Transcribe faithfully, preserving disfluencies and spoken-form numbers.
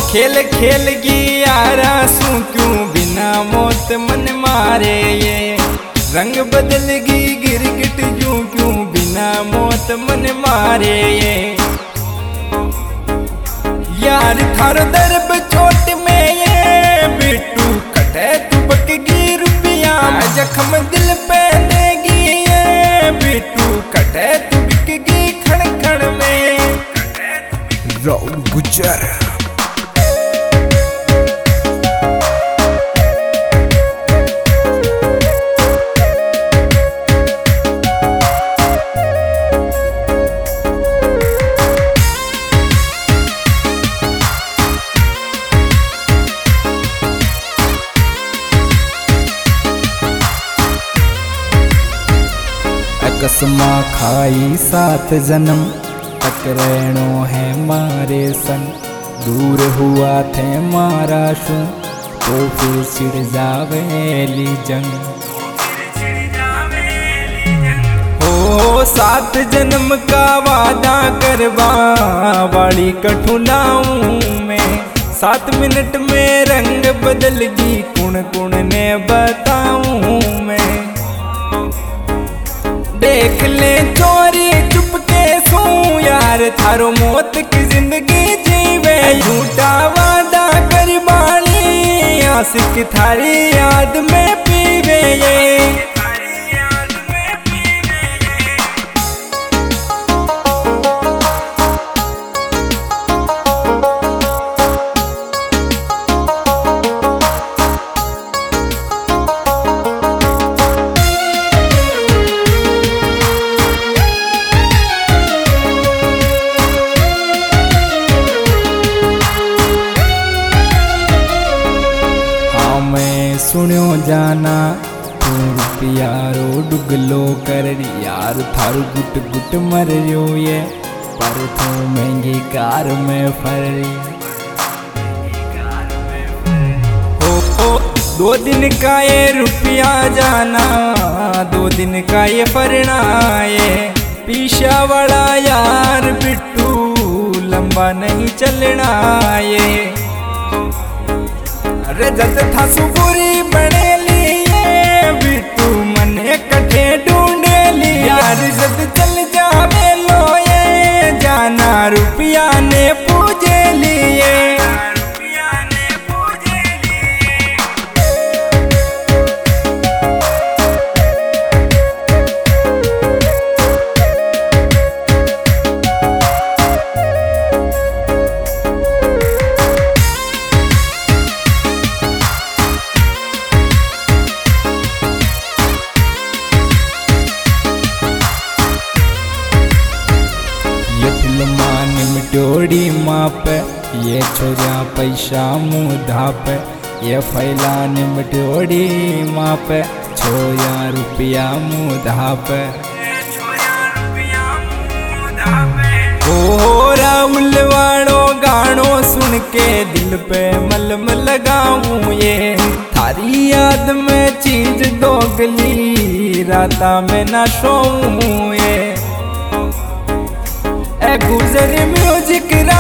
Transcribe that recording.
खेल खेल की यारा सू क्यों बिना मौत मन मारे ये रंग बदल गी गिरगिट यूं क्यों बिना मौत मन मारे ये यार थारो दर्द चोट में ये बिट्टू कटे तू बकगी रुपया जख्म दिल पे देगी ये बिट्टू कटे तू बिकगी खड़ खड़ में राहुल गुज्जर। कसमा खाई सात जन्म टकरानो है मारे संग दूर हुआ थे मारा शू तो फिर छिड़ जावेली जंग हो सात जन्म का वादा करवा वाली कठुनाऊं मैं सात मिनट में रंग बदल गी कुण कुण ने बताऊं मैं देख ले चोरी चुपके सू यार थारो मौत की जिंदगी जीवे झूठा वादा कर बाली आशिक थारी याद में पीवे ये सुनो जाना तू रुपयारो डुगलो कर यार थारू गुट गुट मर रियो ये पर तू महंगी कार में फर हो हो दो दिन का ये रुपया जाना दो दिन का ये फरना ये पीछा वाला यार बिट्टू लंबा नहीं चलना ये अरे जद था सुबुरी बने लिए बिट्टू मने कठे ढूंढे ली यार जद चल जावे लो ये जाना रुपया ने पूजे लिए जोड़ी माप ये छोरा पैसा मुधाप ये फैला निमटोड़ी माप छोया रुपया मुधाप ओ राहुल वालो गानो सुन के दिल पे मलम लगाऊं ये थारी याद में चीज दोगली राता में ना सोऊं ये गुजर म्यूजिक।